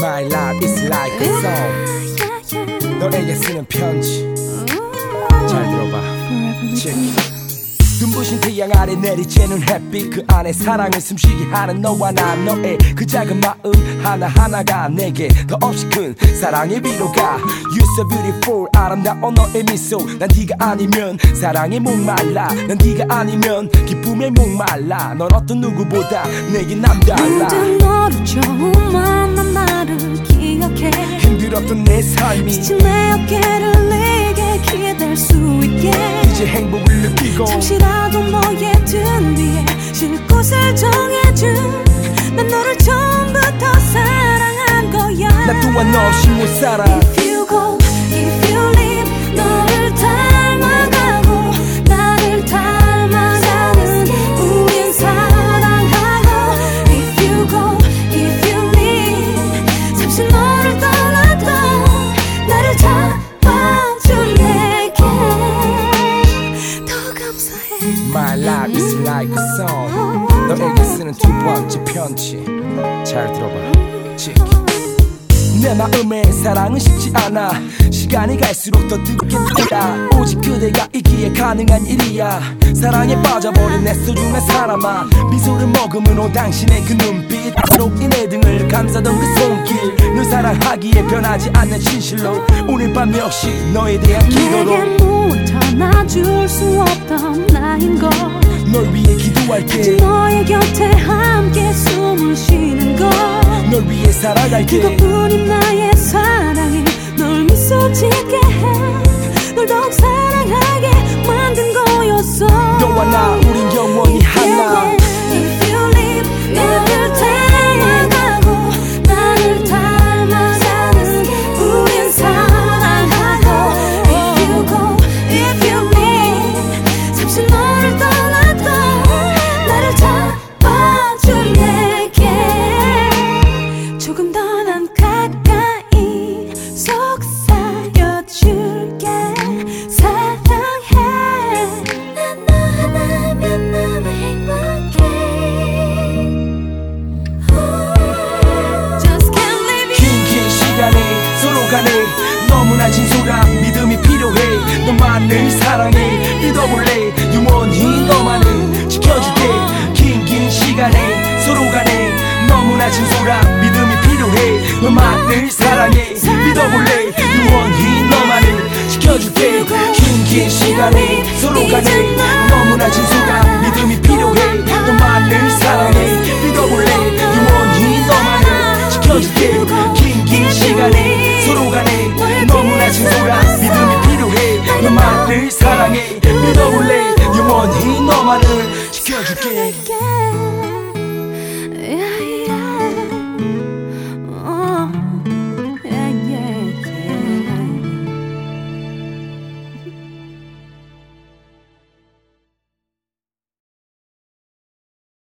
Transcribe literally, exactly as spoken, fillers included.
My life is like a song. 너에게 쓰는 편지. 잘 들어봐. 눈부신 태양 아래 내리쬐는 햇빛 그 안에 사랑을 숨쉬게 하는 너와 나 너의 그 작은 마음 하나하나가 내게 더 없이 큰 사랑의 위로가 You're so beautiful 아름다운 너의 미소 난 네가 아니면 사랑에 목말라 난 네가 아니면 기쁨에 목말라 넌 어떤 누구보다 내게 남달라 모든 너를 처음 만난 나를 기억해 힘들었던 내 삶이 지친 내 어깨를 내게 기댈 수 있게 이제 행복을 느끼고 잠시라도 너의 등 뒤에 쉴 곳을 정해준 난 너를 처음부터 사랑한 거야 나 또한 너 없이 못 살아 If you go, if you leave 너를 닮아가고 나를 닮아가는 우린 사랑하고 If you go, if you leave 잠시 너를 떠나도 나를 잡아준 내게 더 감사해 My life is like a song 너에게 쓰는 두 번째 편지 잘 들어봐 직. 내 마음에 사랑은 쉽지 않아 시간이 갈수록 더 뜨겁게 뜨다 오직 그대가 있기에 가능한 일이야 사랑에 빠져버린 내 소중한 사람아 미소를 머금은 당신의 그 눈빛 새롭게 내 등을 감싸던 그 손길 널 사랑하기에 변하지 않는 진실로 오늘 밤 역시 너에 대한 기도로 내게 무엇 하나 줄 수 없던 나인 걸 널 위해 기도할게 너의 곁에 함께 숨을 쉬는 걸 널 위해 살아갈게 그것뿐인 나의 사랑이 널 미소 짓게 해 널 더욱 사랑하게 만든 거였어 너와 나 우린 영원히 하나 If you leave 너를 닮아가고 나를 닮아가는 우린 사랑하고 If you go, if you leave 잠시 너를 떠나도 나를 잡아준 내게 조금 더 난 가까이 속삭여줄게 사랑해 난 너 하나면 너무 행복해 Just can't leave you 긴 긴 시간이 서로 간에 너무나 진솔한 믿음이 필요해 너만을 사랑해 믿어볼래 영원히 너만을 지켜줄게 긴 긴 시간에 서로 간에 너무나 진솔한 믿음이 필요해 너만을 사랑해 믿어볼래 영원히 너만을 지켜줄게 긴 긴 시간에 서로 간에 너무나 진솔한 믿음이 필요해 너만을 사랑해 믿어볼래 영원히 너만을 지켜줄게